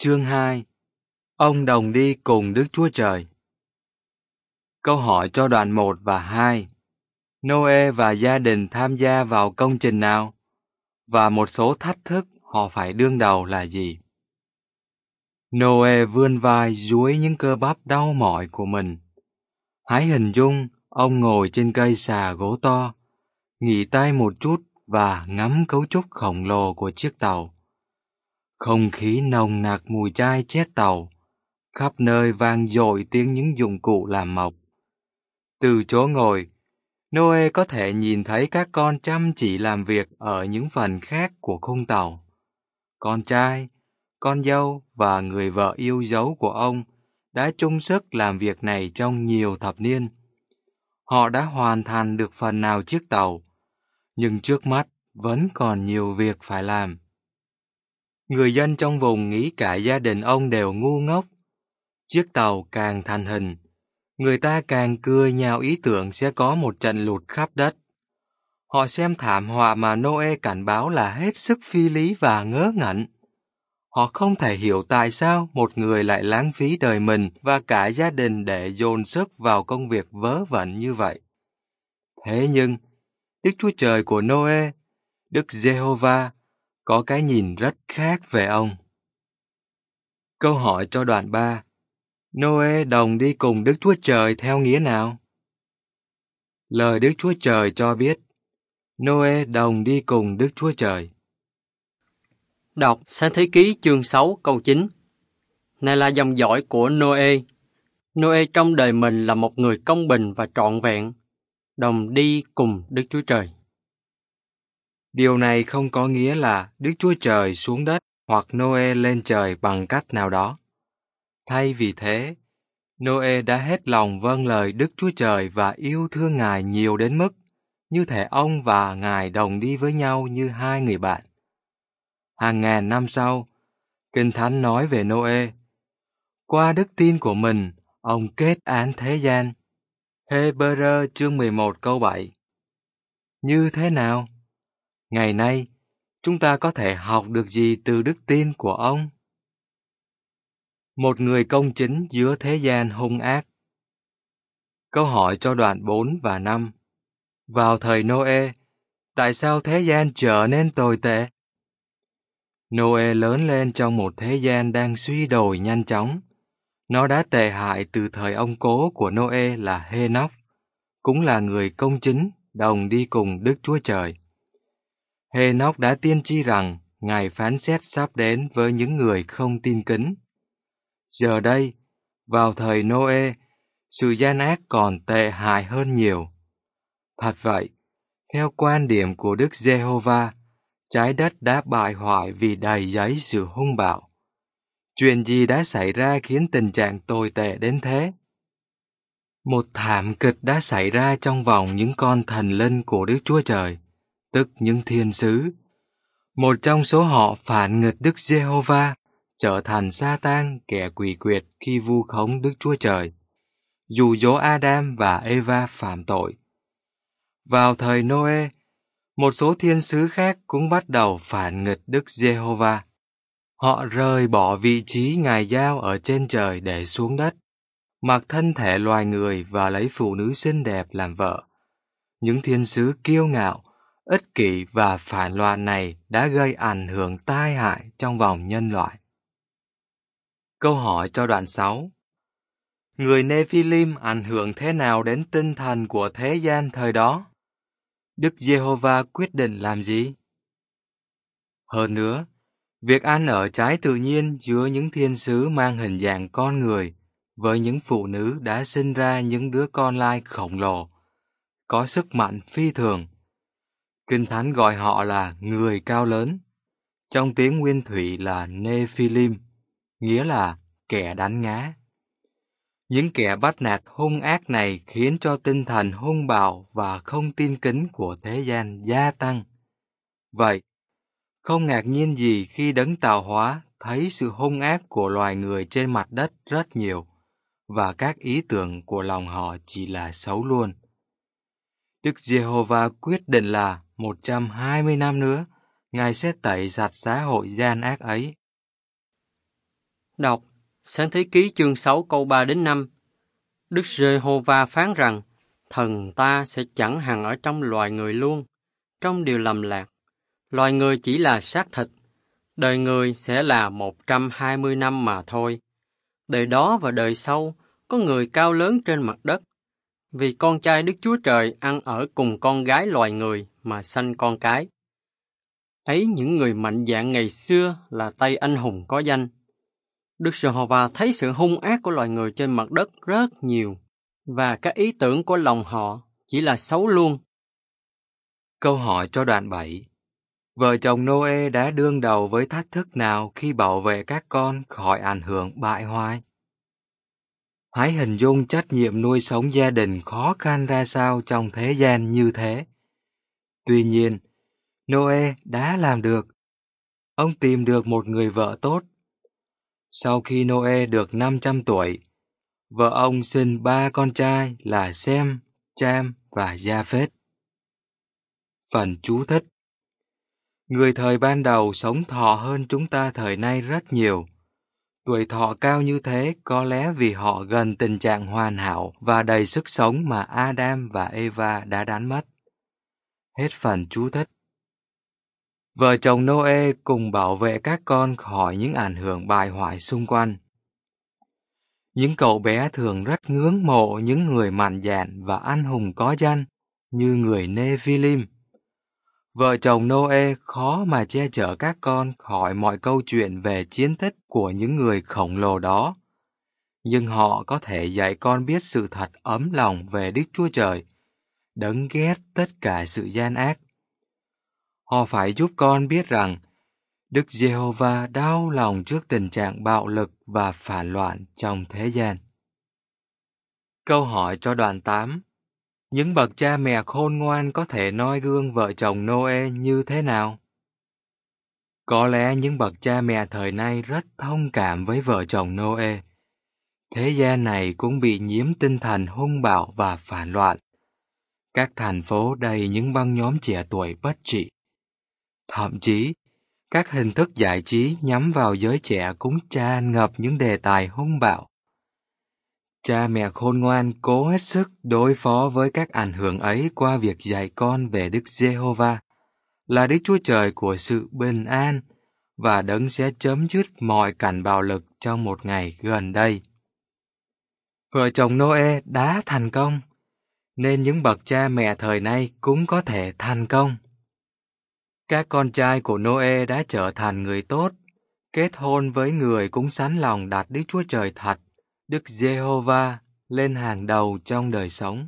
Chương 2. Ông đồng đi cùng Đức Chúa Trời. Câu hỏi cho đoạn 1 và 2. Noe và gia đình tham gia vào công trình nào? Và một số thách thức họ phải đương đầu là gì? Noe vươn vai duỗi những cơ bắp đau mỏi của mình. Hãy hình dung ông ngồi trên cây xà gỗ to, nghỉ tay một chút và ngắm cấu trúc khổng lồ của chiếc tàu. Không khí nồng nặc mùi chai chết tàu, khắp nơi vang dội tiếng những dụng cụ làm mộc. Từ chỗ ngồi, Noe có thể nhìn thấy các con chăm chỉ làm việc ở những phần khác của khung tàu. Con trai, con dâu và người vợ yêu dấu của ông đã chung sức làm việc này trong nhiều thập niên. Họ đã hoàn thành được phần nào chiếc tàu, nhưng trước mắt vẫn còn nhiều việc phải làm. Người dân trong vùng nghĩ cả gia đình ông đều ngu ngốc. Chiếc tàu càng thành hình, người ta càng cười nhạo ý tưởng sẽ có một trận lụt khắp đất. Họ xem thảm họa mà Noe cảnh báo là hết sức phi lý và ngớ ngẩn. Họ không thể hiểu tại sao một người lại lãng phí đời mình và cả gia đình để dồn sức vào công việc vớ vẩn như vậy. Thế nhưng, Đức Chúa Trời của Noe, Đức Giê-hô-va, có cái nhìn rất khác về ông. Câu hỏi cho đoạn 3. Noe đồng đi cùng Đức Chúa Trời theo nghĩa nào? Lời Đức Chúa Trời cho biết, Noe đồng đi cùng Đức Chúa Trời. Đọc Sáng Thế Ký chương 6 câu 9. Này là dòng dõi của Noe. Noe trong đời mình là một người công bình và trọn vẹn, đồng đi cùng Đức Chúa Trời. Điều này không có nghĩa là Đức Chúa Trời xuống đất hoặc Noe lên trời bằng cách nào đó. Thay vì thế, Noe đã hết lòng vâng lời Đức Chúa Trời và yêu thương Ngài nhiều đến mức như thể ông và Ngài đồng đi với nhau như hai người bạn. Hàng ngàn năm sau, Kinh Thánh nói về Noe. Qua đức tin của mình, ông kết án thế gian. Hê-bơ-rơ chương 11 câu 7. Như thế nào? Ngày nay, chúng ta có thể học được gì từ đức tin của ông? Một người công chính giữa thế gian hung ác. Câu hỏi cho đoạn 4 và 5. Vào thời Noe, tại sao thế gian trở nên tồi tệ? Noe lớn lên trong một thế gian đang suy đồi nhanh chóng. Nó đã tệ hại từ thời ông cố của Noe là Hê-nóc, cũng là người công chính, đồng đi cùng Đức Chúa Trời. Hê-nóc đã tiên tri rằng ngày phán xét sắp đến với những người không tin kính. Giờ đây, vào thời Noe, sự gian ác còn tệ hại hơn nhiều. Thật vậy, theo quan điểm của Đức Giê-hô-va, trái đất đã bại hoại vì đầy dẫy sự hung bạo. Chuyện gì đã xảy ra khiến tình trạng tồi tệ đến thế? Một thảm kịch đã xảy ra trong vòng những con thần linh của Đức Chúa Trời, tức những thiên sứ. Một trong số họ phản nghịch Đức Giê-hô-va, trở thành Sa-tan kẻ quỷ quyệt khi vu khống Đức Chúa Trời, dụ dỗ Adam và Eva phạm tội. Vào thời Noe, một số thiên sứ khác cũng bắt đầu phản nghịch Đức Giê-hô-va. Họ rời bỏ vị trí Ngài giao ở trên trời để xuống đất, mặc thân thể loài người và lấy phụ nữ xinh đẹp làm vợ. Những thiên sứ kiêu ngạo, ích kỷ và phản loạn này đã gây ảnh hưởng tai hại trong vòng nhân loại. Câu hỏi cho đoạn 6. Người Nephilim ảnh hưởng thế nào đến tinh thần của thế gian thời đó? Đức Giê-hô-va quyết định làm gì? Hơn nữa, việc ăn ở trái tự nhiên giữa những thiên sứ mang hình dạng con người với những phụ nữ đã sinh ra những đứa con lai khổng lồ, có sức mạnh phi thường. Kinh Thánh gọi họ là người cao lớn, trong tiếng nguyên thủy là Nephilim, nghĩa là kẻ đánh ngã. Những kẻ bắt nạt hung ác này khiến cho tinh thần hung bạo và không tin kính của thế gian gia tăng. Vậy, không ngạc nhiên gì khi đấng tạo hóa thấy sự hung ác của loài người trên mặt đất rất nhiều, và các ý tưởng của lòng họ chỉ là xấu luôn. Đức Giê-hô-va quyết định là 120 năm nữa, Ngài sẽ tẩy sạch xã hội gian ác ấy. Đọc Sáng Thế Ký chương 6 câu 3 đến 5. Đức Giê-hô-va phán rằng, thần ta sẽ chẳng hằng ở trong loài người luôn, trong điều lầm lạc. Loài người chỉ là xác thịt, đời người sẽ là 120 năm mà thôi. Đời đó và đời sau, có người cao lớn trên mặt đất, vì con trai Đức Chúa Trời ăn ở cùng con gái loài người mà sanh con cái. Ấy những người mạnh dạn ngày xưa là tay anh hùng có danh. Đức Giê-hô-va thấy sự hung ác của loài người trên mặt đất rất nhiều, và các ý tưởng của lòng họ chỉ là xấu luôn. Câu hỏi cho đoạn 7. Vợ chồng Noe đã đương đầu với thách thức nào khi bảo vệ các con khỏi ảnh hưởng bại hoại? Hãy hình dung trách nhiệm nuôi sống gia đình khó khăn ra sao trong thế gian như thế. Tuy nhiên, Noe đã làm được. Ông tìm được một người vợ tốt. Sau khi Noe được 500 tuổi, vợ ông sinh 3 con trai là Sem, Cham và Gia-phết. Phần chú thích: người thời ban đầu sống thọ hơn chúng ta thời nay rất nhiều. Tuổi thọ cao như thế có lẽ vì họ gần tình trạng hoàn hảo và đầy sức sống mà Adam và Eva đã đánh mất. Hết phần chú thích. Vợ chồng Noe cùng bảo vệ các con khỏi những ảnh hưởng bại hoại xung quanh. Những cậu bé thường rất ngưỡng mộ những người mạnh dạn và anh hùng có danh như người Nephilim. Vợ chồng Noe khó mà che chở các con khỏi mọi câu chuyện về chiến tích của những người khổng lồ đó. Nhưng họ có thể dạy con biết sự thật ấm lòng về Đức Chúa Trời, đấng ghét tất cả sự gian ác. Họ phải giúp con biết rằng Đức Giê-hô-va đau lòng trước tình trạng bạo lực và phản loạn trong thế gian. Câu hỏi cho đoạn 8. Những bậc cha mẹ khôn ngoan có thể noi gương vợ chồng Noe như thế nào? Có lẽ những bậc cha mẹ thời nay rất thông cảm với vợ chồng Noe. Thế gian này cũng bị nhiễm tinh thần hung bạo và phản loạn. Các thành phố đầy những băng nhóm trẻ tuổi bất trị. Thậm chí, các hình thức giải trí nhắm vào giới trẻ cũng tràn ngập những đề tài hung bạo. Cha mẹ khôn ngoan cố hết sức đối phó với các ảnh hưởng ấy qua việc dạy con về Đức Giê-hô-va, là Đức Chúa Trời của sự bình an, và đấng sẽ chấm dứt mọi cảnh bạo lực trong một ngày gần đây. Vợ chồng Noe đã thành công, nên những bậc cha mẹ thời nay cũng có thể thành công. Các con trai của Noe đã trở thành người tốt, kết hôn với người cũng sẵn lòng đặt Đức Chúa Trời thật, Đức Giê-hô-va, lên hàng đầu trong đời sống.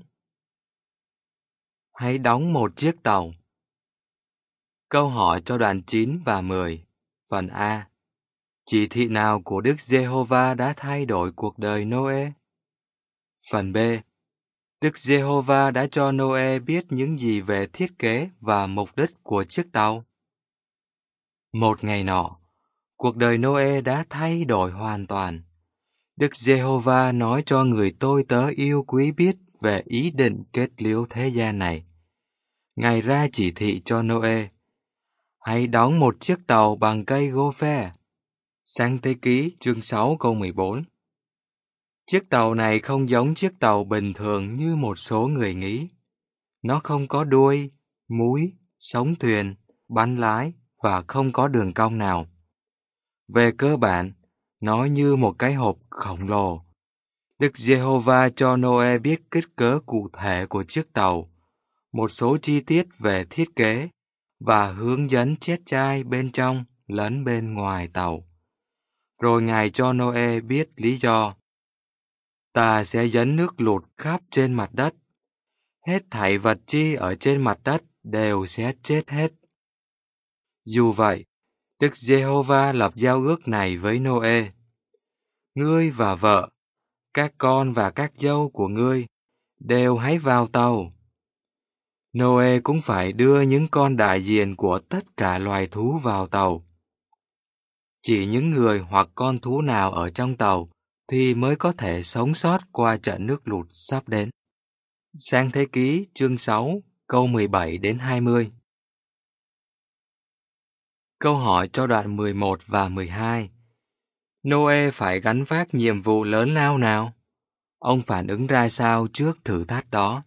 Hãy đóng một chiếc tàu. Câu hỏi cho đoạn 9 và 10. Phần A. Chỉ thị nào của Đức Giê-hô-va đã thay đổi cuộc đời Noe? Phần B. Đức Giê-hô-va đã cho Noe biết những gì về thiết kế và mục đích của chiếc tàu? Một ngày nọ, cuộc đời Noe đã thay đổi hoàn toàn. Đức Giê-hô-va nói cho người tôi tớ yêu quý biết về ý định kết liễu thế gian này. Ngài ra chỉ thị cho Noe: hãy đóng một chiếc tàu bằng cây gô-phe. Sáng Thế Ký chương 6 câu 14. Chiếc tàu này không giống chiếc tàu bình thường như một số người nghĩ. Nó không có đuôi, múi, sống thuyền, bánh lái và không có đường cong nào. Về cơ bản, nó như một cái hộp khổng lồ. Đức Giê-hô-va cho Noe biết kích cỡ cụ thể của chiếc tàu, một số chi tiết về thiết kế và hướng dẫn chết chai bên trong lẫn bên ngoài tàu. Rồi Ngài cho Noe biết lý do. Ta sẽ dẫn nước lụt khắp trên mặt đất. Hết thảy vật chi ở trên mặt đất đều sẽ chết hết. Dù vậy, Đức Giê-hô-va lập giao ước này với Noe: ngươi và vợ, các con và các dâu của ngươi đều hãy vào tàu. Noe cũng phải đưa những con đại diện của tất cả loài thú vào tàu. Chỉ những người hoặc con thú nào ở trong tàu thì mới có thể sống sót qua trận nước lụt sắp đến. Sáng Thế Ký chương 6 câu 17 đến 20. Câu hỏi cho đoạn 11 và 12. Noe phải gánh vác nhiệm vụ lớn lao nào? Ông phản ứng ra sao trước thử thách đó?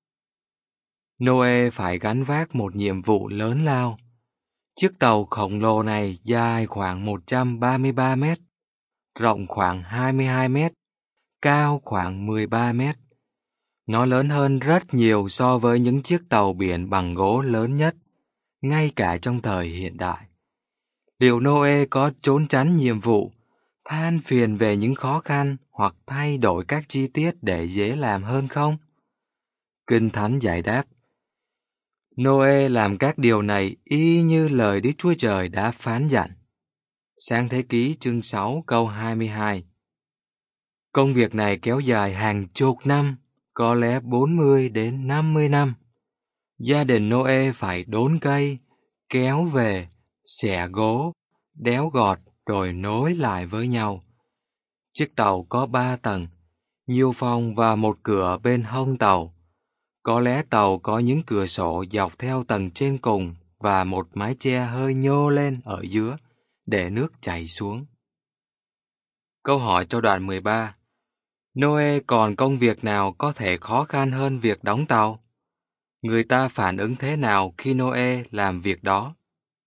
Noe phải gánh vác một nhiệm vụ lớn lao. Chiếc tàu khổng lồ này dài khoảng 133 mét, rộng khoảng 22 mét, cao khoảng 13 mét. Nó lớn hơn rất nhiều so với những chiếc tàu biển bằng gỗ lớn nhất, ngay cả trong thời hiện đại. Liệu Noe có trốn tránh nhiệm vụ, than phiền về những khó khăn hoặc thay đổi các chi tiết để dễ làm hơn không? Kinh Thánh giải đáp: Noe làm các điều này y như lời Đức Chúa Trời đã phán dặn. Sáng Thế Ký chương 6 câu 22. Công việc này kéo dài hàng chục năm, có lẽ 40 đến 50 năm. Gia đình Noe phải đốn cây, kéo về, xẻ gỗ, đéo gọt rồi nối lại với nhau. Chiếc tàu có 3 tầng, nhiều phòng và một cửa bên hông tàu. Có lẽ tàu có những cửa sổ dọc theo tầng trên cùng và một mái che hơi nhô lên ở giữa để nước chảy xuống. Câu hỏi cho đoạn 13. Noe còn công việc nào có thể khó khăn hơn việc đóng tàu? Người ta phản ứng thế nào khi Noe làm việc đó?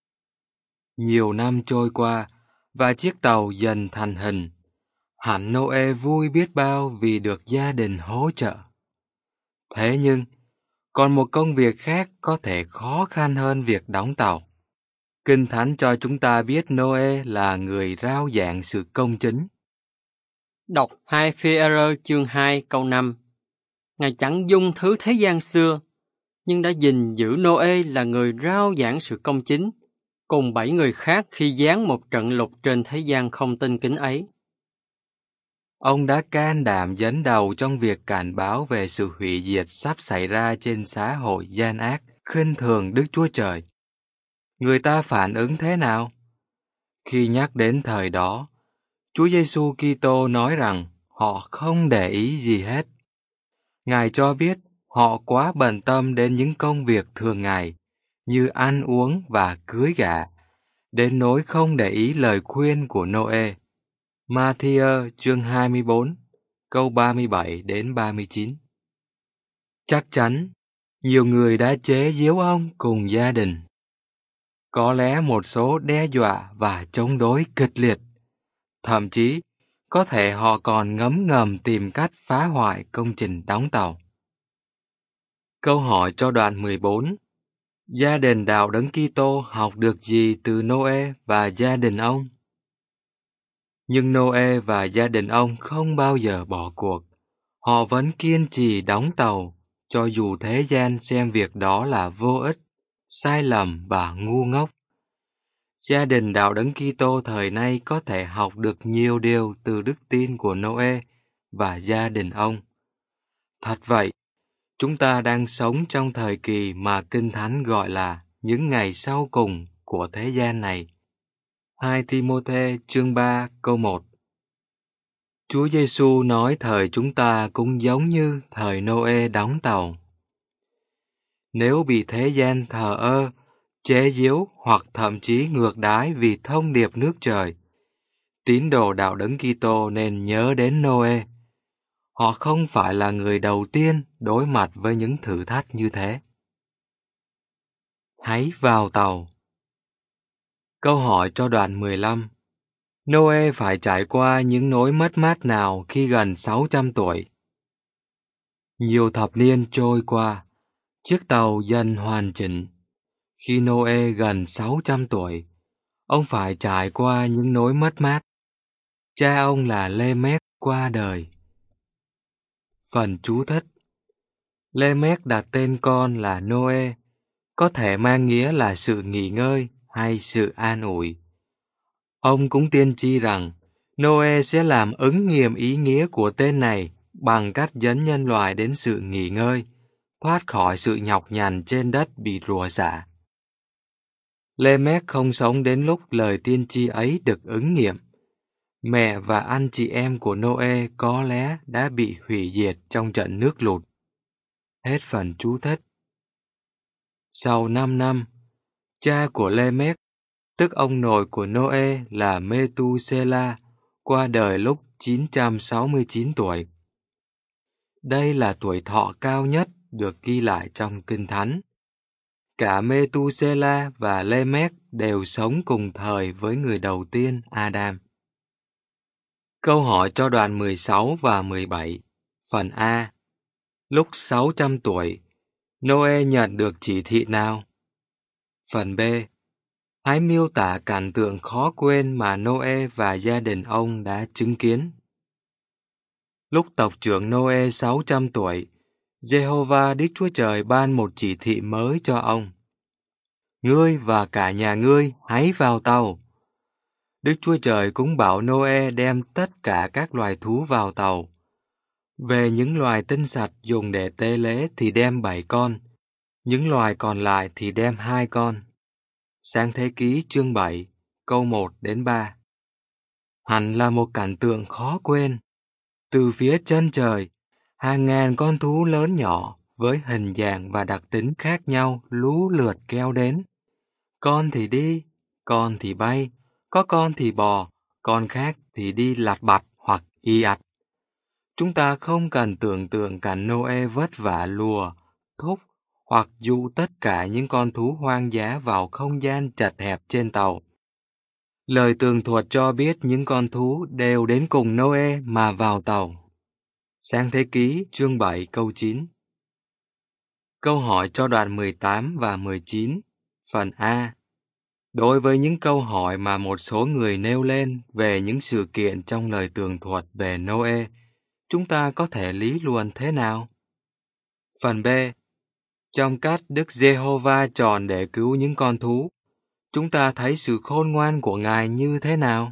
Nhiều năm trôi qua và chiếc tàu dần thành hình. Hẳn Noe vui biết bao vì được gia đình hỗ trợ. Thế nhưng, còn một công việc khác có thể khó khăn hơn việc đóng tàu. Kinh Thánh cho chúng ta biết Noe là người rao giảng sự công chính. Đọc 2 Phi-e-rơ chương 2 câu 5. Ngài chẳng dung thứ thế gian xưa, nhưng đã gìn giữ Noe là người rao giảng sự công chính, cùng 7 người khác khi giáng một trận lục trên thế gian không tinh kính ấy. Ông đã can đảm dẫn đầu trong việc cảnh báo về sự hủy diệt sắp xảy ra trên xã hội gian ác, khinh thường Đức Chúa Trời. Người ta phản ứng thế nào? Khi nhắc đến thời đó, Chúa Giêsu Kitô nói rằng họ không để ý gì hết. Ngài cho biết họ quá bận tâm đến những công việc thường ngày, như ăn uống và cưới gả, đến nỗi không để ý lời khuyên của Noe. Ma-thi-ơ chương 24, câu 37 đến 39. Chắc chắn, nhiều người đã chế giễu ông cùng gia đình. Có lẽ một số đe dọa và chống đối kịch liệt. Thậm chí, có thể họ còn ngấm ngầm tìm cách phá hoại công trình đóng tàu. Câu hỏi cho đoạn 14. Gia đình đạo Đấng Kitô học được gì từ Noe và gia đình ông? Nhưng Noe và gia đình ông không bao giờ bỏ cuộc. Họ vẫn kiên trì đóng tàu, cho dù thế gian xem việc đó là vô ích, sai lầm và ngu ngốc. Gia đình đạo Đấng Kitô thời nay có thể học được nhiều điều từ đức tin của Noe và gia đình ông. Thật vậy, chúng ta đang sống trong thời kỳ mà Kinh Thánh gọi là những ngày sau cùng của thế gian này. 2 Ti-mô-thê chương 3 câu 1. Chúa Giêsu nói thời chúng ta cũng giống như thời Noe đóng tàu. Nếu bị thế gian thờ ơ, chế giễu hoặc thậm chí ngược đãi vì thông điệp nước trời, tín đồ đạo Đấng Kitô nên nhớ đến Noe. Họ không phải là người đầu tiên đối mặt với những thử thách như thế. Hãy vào tàu. Câu hỏi cho đoạn 15. Noe phải trải qua những nỗi mất mát nào khi gần 600 tuổi? Nhiều thập niên trôi qua, chiếc tàu dần hoàn chỉnh. Khi Noe gần 600 tuổi, ông phải trải qua những nỗi mất mát. Cha ông là Lê-mếch qua đời. Phần chú thích: Lê-mếch đặt tên con là Noe, có thể mang nghĩa là sự nghỉ ngơi hay sự an ủi. Ông cũng tiên tri rằng Noe sẽ làm ứng nghiệm ý nghĩa của tên này bằng cách dẫn nhân loại đến sự nghỉ ngơi, thoát khỏi sự nhọc nhằn trên đất bị rủa xả. Lê-mếch không sống đến lúc lời tiên tri ấy được ứng nghiệm. Mẹ và anh chị em của Noe có lẽ đã bị hủy diệt trong trận nước lụt. Hết phần chú thích. Sau 5 năm, cha của Lê-mếch, tức ông nội của Noe là Mê-tu-sê-la, qua đời lúc 969 tuổi. Đây là tuổi thọ cao nhất được ghi lại trong Kinh Thánh. Cả Mê-tu-sê-la và Lê-mét đều sống cùng thời với người đầu tiên Adam. Câu hỏi cho đoạn 16 và 17. Phần A. Lúc 600 tuổi, Noe nhận được chỉ thị nào? Phần B. Hãy miêu tả cảnh tượng khó quên mà Noe và gia đình ông đã chứng kiến. Lúc tộc trưởng Noe 600 tuổi, Jehovah Đức Chúa Trời ban một chỉ thị mới cho ông. Ngươi và cả nhà ngươi hãy vào tàu. Đức Chúa Trời cũng bảo Noe đem tất cả các loài thú vào tàu. Về những loài tinh sạch dùng để tế lễ thì đem 7 con, những loài còn lại thì đem 2 con. Sáng Thế Ký chương 7, câu 1 đến 3. Hẳn là một cảnh tượng khó quên. Từ phía chân trời, hàng ngàn con thú lớn nhỏ với hình dạng và đặc tính khác nhau lú lượt kéo đến. Con thì đi, con thì bay, có con thì bò, con khác thì đi lặt bặt hoặc y ạch. Chúng ta không cần tưởng tượng cảnh Noe vất vả lùa, thúc hoặc dụ tất cả những con thú hoang dã vào không gian chật hẹp trên tàu. Lời tường thuật cho biết những con thú đều đến cùng Noe mà vào tàu. Sáng Thế Ký chương 7 câu 9. Câu hỏi cho đoạn 18 và 19, phần A. Đối với những câu hỏi mà một số người nêu lên về những sự kiện trong lời tường thuật về Noe, chúng ta có thể lý luận thế nào? Phần B. Trong cách Đức Giê-hô-va chọn để cứu những con thú, chúng ta thấy sự khôn ngoan của Ngài như thế nào?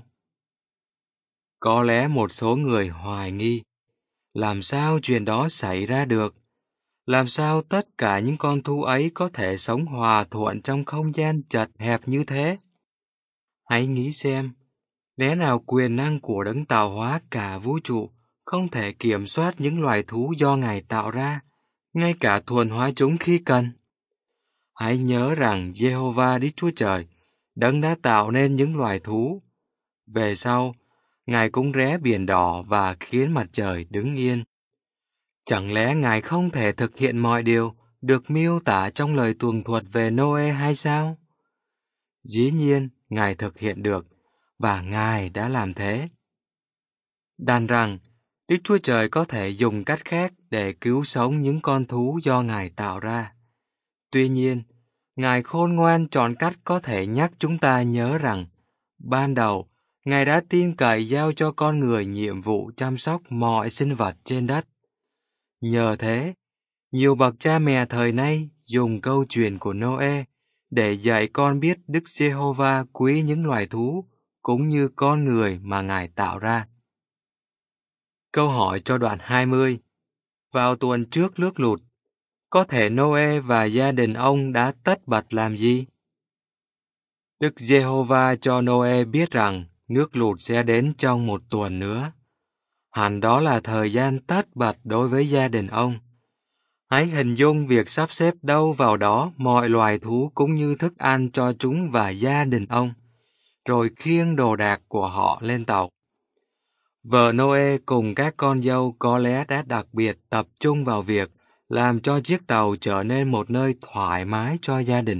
Có lẽ một số người hoài nghi, làm sao chuyện đó xảy ra được? Làm sao tất cả những con thú ấy có thể sống hòa thuận trong không gian chật hẹp như thế? Hãy nghĩ xem, lẽ nào quyền năng của đấng tạo hóa cả vũ trụ không thể kiểm soát những loài thú do Ngài tạo ra, ngay cả thuần hóa chúng khi cần? Hãy nhớ rằng Jehovah Đức Chúa Trời, đấng đã tạo nên những loài thú. Về sau, Ngài cũng rẽ biển đỏ và khiến mặt trời đứng yên. Chẳng lẽ Ngài không thể thực hiện mọi điều được miêu tả trong lời tường thuật về Noe hay sao? Dĩ nhiên, Ngài thực hiện được, và Ngài đã làm thế. Đàn rằng, Đức Chúa Trời có thể dùng cách khác để cứu sống những con thú do Ngài tạo ra. Tuy nhiên, Ngài khôn ngoan chọn cách có thể nhắc chúng ta nhớ rằng, ban đầu, Ngài đã tin cậy giao cho con người nhiệm vụ chăm sóc mọi sinh vật trên đất. Nhờ thế, nhiều bậc cha mẹ thời nay dùng câu chuyện của Noe để dạy con biết Đức Giê-hô-va quý những loài thú cũng như con người mà Ngài tạo ra. Câu hỏi cho đoạn 20. Vào tuần trước nước lụt, có thể Noe và gia đình ông đã tất bật làm gì? Đức Giê-hô-va cho Noe biết rằng nước lụt sẽ đến trong 1 tuần nữa. Hẳn đó là thời gian tất bật đối với gia đình ông. Hãy hình dung việc sắp xếp đâu vào đó mọi loài thú cũng như thức ăn cho chúng và gia đình ông, rồi khiêng đồ đạc của họ lên tàu. Vợ Noe cùng các con dâu có lẽ đã đặc biệt tập trung vào việc làm cho chiếc tàu trở nên một nơi thoải mái cho gia đình.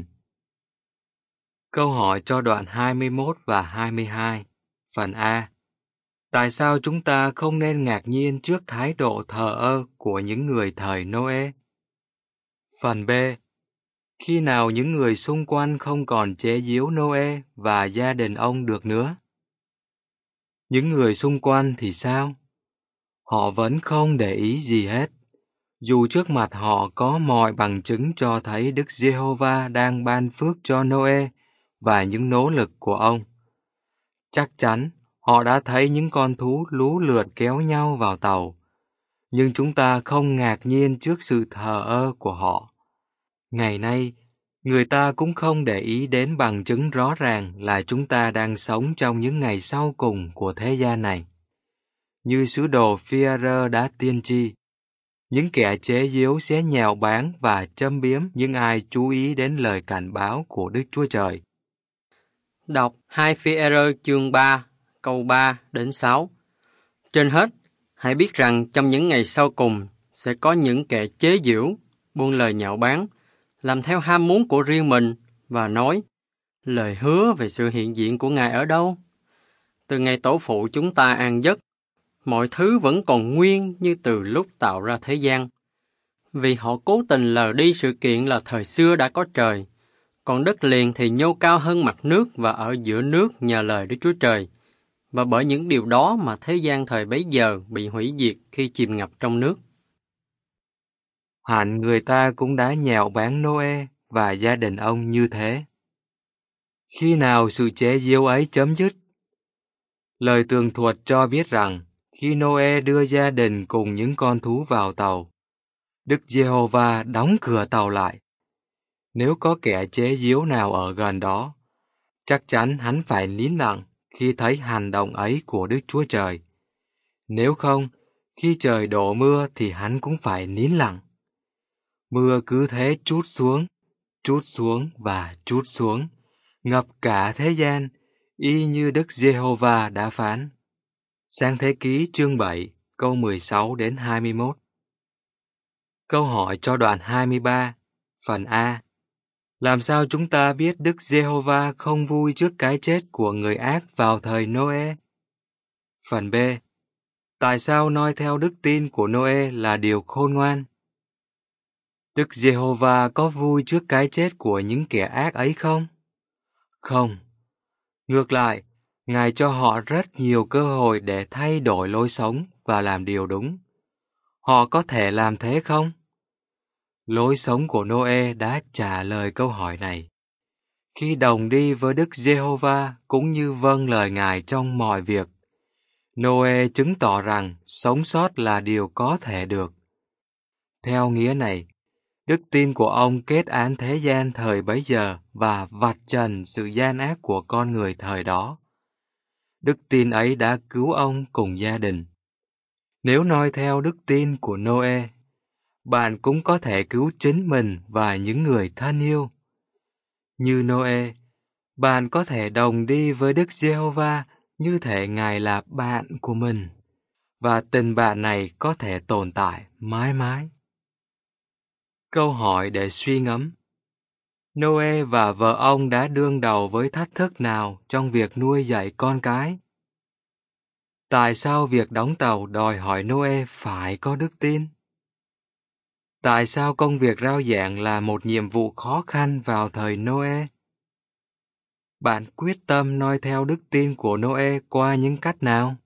Câu hỏi cho đoạn 21 và 22, phần A. Tại sao chúng ta không nên ngạc nhiên trước thái độ thờ ơ của những người thời Noe? Phần B. Khi nào những người xung quanh không còn chế giễu Noe và gia đình ông được nữa? Những người xung quanh thì sao? Họ vẫn không để ý gì hết, dù trước mặt họ có mọi bằng chứng cho thấy Đức Giê-hô-va đang ban phước cho Noe và những nỗ lực của ông. Chắc chắn họ đã thấy những con thú lú lượt kéo nhau vào tàu, nhưng chúng ta không ngạc nhiên trước sự thờ ơ của họ. Ngày nay, người ta cũng không để ý đến bằng chứng rõ ràng là chúng ta đang sống trong những ngày sau cùng của thế gian này. Như sứ đồ Phi-e-rơ đã tiên tri, những kẻ chế giễu sẽ nhạo báng và châm biếm những ai chú ý đến lời cảnh báo của Đức Chúa Trời. Đọc 2 Phi-e-rơ chương 3, câu 3 đến 6. Trên hết, hãy biết rằng trong những ngày sau cùng sẽ có những kẻ chế giễu, buông lời nhạo báng, làm theo ham muốn của riêng mình và nói: lời hứa về sự hiện diện của Ngài ở đâu? Từ ngày tổ phụ chúng ta an giấc, mọi thứ vẫn còn nguyên như từ lúc tạo ra thế gian. Vì họ cố tình lờ đi sự kiện là thời xưa đã có trời, còn đất liền thì nhô cao hơn mặt nước và ở giữa nước nhờ lời Đức Chúa Trời. Và bởi những điều đó mà thế gian thời bấy giờ bị hủy diệt khi chìm ngập trong nước. Hẳn người ta cũng đã nhạo báng Noe và gia đình ông như thế. Khi nào sự chế giễu ấy chấm dứt? Lời tường thuật cho biết rằng khi Noe đưa gia đình cùng những con thú vào tàu, Đức Giê-hô-va đóng cửa tàu lại. Nếu có kẻ chế giễu nào ở gần đó, chắc chắn hắn phải nín lặng khi thấy hành động ấy của Đức Chúa Trời. Nếu không, khi trời đổ mưa thì hắn cũng phải nín lặng. Mưa cứ thế trút xuống và trút xuống, ngập cả thế gian, y như Đức Giê-hô-va đã phán. Sang Thế Ký chương 7, câu 16 đến 21. Câu hỏi cho đoạn 23, phần A. Làm sao chúng ta biết Đức Giê-hô-va không vui trước cái chết của người ác vào thời Noe? Phần B. Tại sao noi theo đức tin của Noe là điều khôn ngoan? Đức Giê-hô-va có vui trước cái chết của những kẻ ác ấy không? Không. Ngược lại, Ngài cho họ rất nhiều cơ hội để thay đổi lối sống và làm điều đúng. Họ có thể làm thế không? Lối sống của Noe đã trả lời câu hỏi này. Khi đồng đi với Đức Giê-hô-va cũng như vâng lời Ngài trong mọi việc, Noe chứng tỏ rằng sống sót là điều có thể được. Theo nghĩa này, đức tin của ông kết án thế gian thời bấy giờ và vạch trần sự gian ác của con người thời đó. Đức tin ấy đã cứu ông cùng gia đình. Nếu noi theo đức tin của Noe, bạn cũng có thể cứu chính mình và những người thân yêu. Như Noe, bạn có thể đồng đi với Đức Giê-hô-va như thể Ngài là bạn của mình, và tình bạn này có thể tồn tại mãi mãi. Câu hỏi để suy ngẫm. Noe và vợ ông đã đương đầu với thách thức nào trong việc nuôi dạy con cái? Tại sao việc đóng tàu đòi hỏi Noe phải có đức tin? Tại sao công việc rao giảng là một nhiệm vụ khó khăn vào thời Noe? Bạn quyết tâm noi theo đức tin của Noe qua những cách nào?